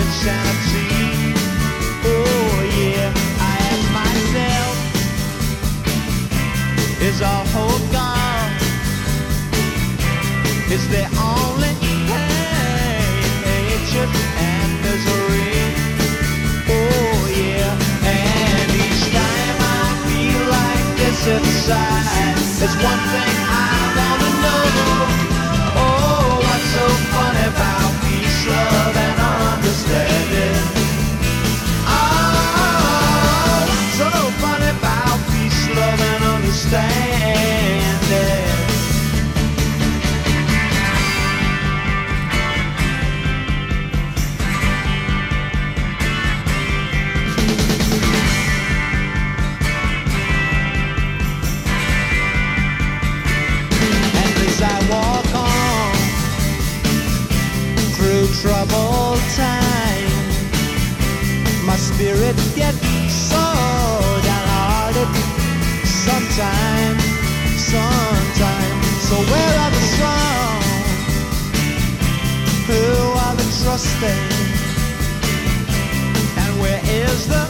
insanity. Oh yeah, I ask myself, is our hope gone? Is there only hatred and misery? Oh yeah, and each time I feel like this inside, there's one thing I wanna know. Oh, what's so funny about peace, love, and understanding? Oh, what's so funny about peace, love, and understanding? I walk on through troubled time, my spirit gets so downhearted sometimes. So where are the strong? Who are the trusting? And where is the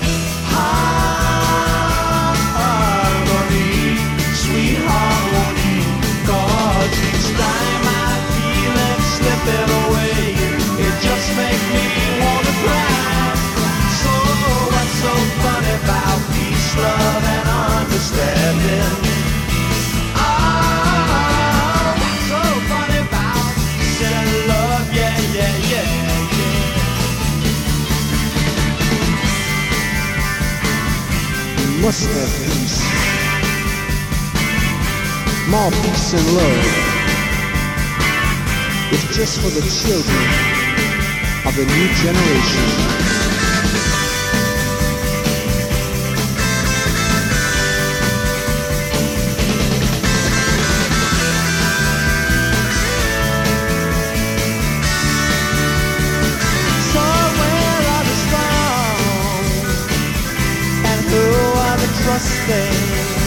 harmony, sweet harmony? 'Cause each time I feel it slipping away, it just makes me wanna cry. So what's so funny about peace, love, and understanding? Oh, what's so funny about peace and love? Yeah, yeah, yeah, yeah. We must have peace. More peace and love. It's just for the children of the new generation. So where are the strong? And who are the trusting?